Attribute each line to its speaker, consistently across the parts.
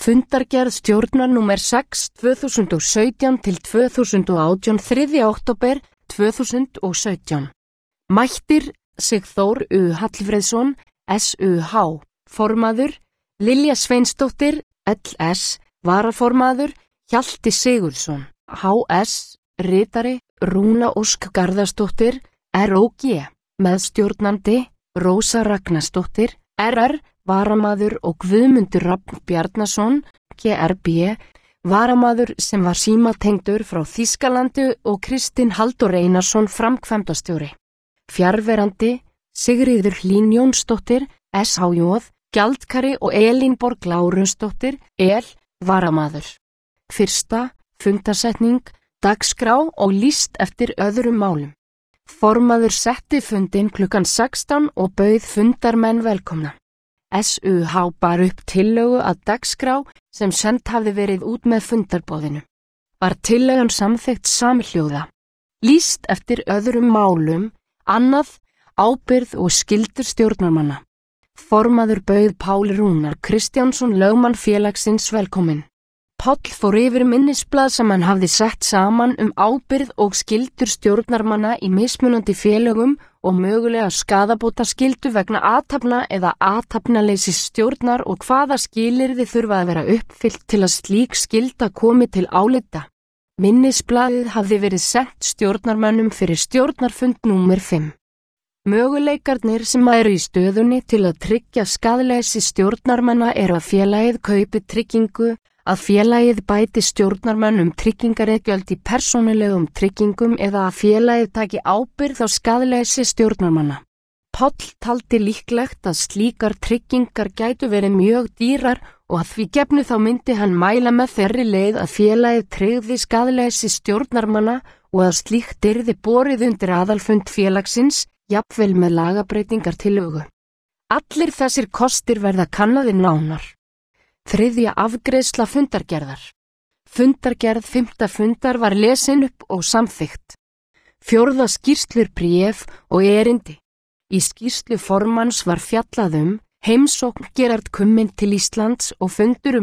Speaker 1: Fundargerð stjórnar númer 6 2017 til 2018 3. október 2017. Mættir Sigþór U. Hallfreðsson, SUH, formaður, Lilja Sveinsdóttir, LS, varaformaður, Hjalti Sigurðsson, HS, ritari, Rúna Ósk Garðarsdóttir, ROG, meðstjórnandi, Rósa Ragnarsdóttir, RR, varamaður og Guðmundur Rafn Bjarnason, GRB, varamaður sem var símatengdur frá Þýskalandi og Kristinn Halldór Einarsson framkvæmdastjóri. Fjarverandi, Sigríður Hlín Jónsdóttir, SHJ, gjaldkari og Elínborg Lárusdóttir, EL, varamaður. Fyrsta, fundarsetning, dagskrá og lýst eftir öðrum málum. Formaður setti fundinn klukkan 16 og bauð fundarmenn velkomna. SUH bar upp tillögu að dagskrá sem send hafði verið út með fundarboðinu. Var tillagan samþykkt samhljóða. Lýst eftir öðrum málum, annað, ábyrgð og skyldur stjórnarmanna. Formaður bauð Páli Rúnar Kristjánsson lögmann félagsins velkominn. Páll fór yfir minnisblað sem hann hafði sett saman ábyrgð og skyldur stjórnarmanna í mismunandi félögum og mögulega skaðabótaskyldu vegna athafna eða athafnaleysis stjórnar og hvaða skilyrði þurfa að vera uppfyllt til að slík skylda komi til álita. Minnisblaðið hafði verið sent stjórnarmönnum fyrir stjórnarfund númer 5. Möguleikarnir sem eru í stöðunni til að tryggja skaðleysi stjórnarmanna eru að félagið kaupi tryggingu, að félagið bæti stjórnarmönnum tryggingareigjöld í persónulegum tryggingum eða að félagið taki ábyrgð á skaðleysi stjórnarmanna. Páll taldi líklegt að slíkar tryggingar gætu verið mjög dýrar og að því gefnu þá myndi hann mæla með þeirri leið að félagið tryggði skaðleysi stjórnarmanna og að slíkt yrði borið undir aðalfund félagsins, jafnvel með lagabreytingar tillögu. Allir þessir kostir verða kannaðir nánar. Þriðja afgreiðsla fundargerðar. Fundargerð 5. fundar var lesin upp og samþykkt. 4. skýrslur bréf og erindi. Í skýrslu formanns var fjallað heimsókn Gerard Kummin til Íslands og fundur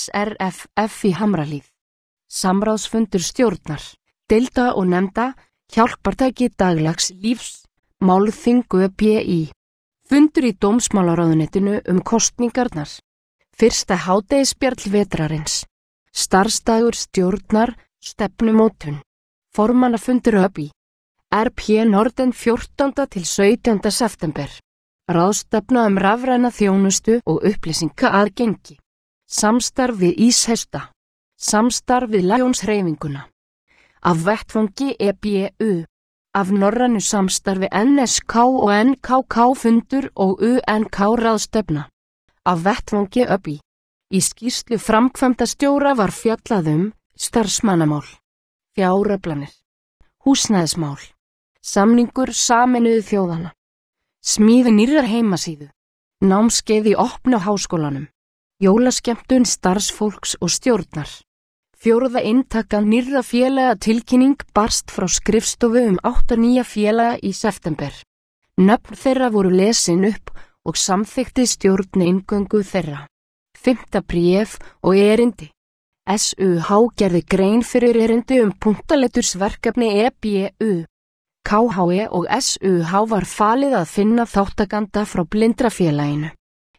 Speaker 1: SSRFF í Hamrahlíð. Samráðsfundur stjórnar, deilda og nefnda, hjálpartæki daglags lífs, málþing ÖBÍ. Fundur í dómsmálaráðuneytinu kosningarnar. Fyrsta hádegisspjall vetrarins. Starfsdagur stjórnar, stefnumótun. Formannafundur ÖBÍ. RP Norden 14. til 17. september. Ráðstefna rafræna þjónustu og upplýsingaaðgengi. Samstarf við Íshesta. Samstarf við Lionshreyfinguna. Af vettvangi EBU. Af norrænu samstarfi NSK og NKK fundur og UNK ráðstefna. Af vettvangi ÖBÍ. Í skýrslu framkvæmdastjóra var fjallað starfsmannamál, fjáröflanir, húsnæðismál, samningur Sameinuðu þjóðanna, smíði nýrrar heimasíðu, námskeið í opnu háskólanum, jólaskemmtun starfsfólks og stjórnar. 4. inntaka nýrra félaga tilkynning barst frá skrifstofu 8 nýja félaga í september. Nöfn þeirra voru lesin upp og samþykkti stjórn inngöngu þeirra. 5. bréf og erindi. SUH gerði grein fyrir erindi punktaletursverkefni EBU. KHE og SUH var falið að finna þáttakanda frá Blindrafélaginu.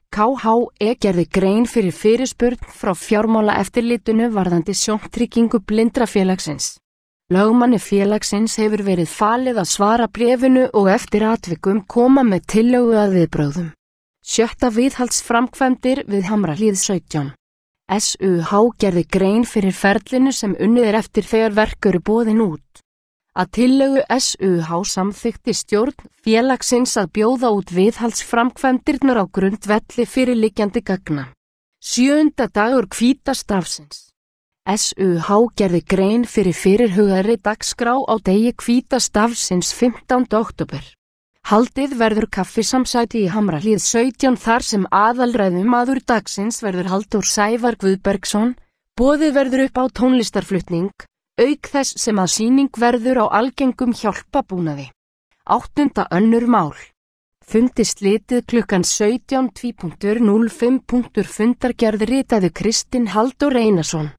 Speaker 1: KHE gerði grein fyrir fyrirspurn frá fjármálaeftirlitinu varðandi sjóntryggingu Blindrafélagsins. Lögmanni félagsins hefur verið falið að svara bréfinu og eftir atvikum koma með tillögu að viðbrögðum. 7. viðhaldsframkvæmdir við Hamrahlíð 17. SUH gerði grein fyrir ferlinu sem unnið eftir þegar verk eru boðin út. Að tillögu SUH samþykkti stjórn félagsins að bjóða út viðhaldsframkvæmdirnar á grundvelli fyrirliggjandi gagna. 7. dagur hvítastafsins. SUH gerði grein fyrir fyrirhugaðri dagskrá á degi hvítastafsins 15. október. Haldið verður kaffisamsæti í Hamrahlíð 17 þar sem aðalræðumaður dagsins verður Halldór Sævar Guðbergsson, boðið verður upp á tónlistarflutning, auk þess sem að sýning verður á algengum hjálpabúnaði. 8. önnur mál. Fundi slitið klukkan 17:05. Fundargerð ritaði Kristinn Halldór Einarsson.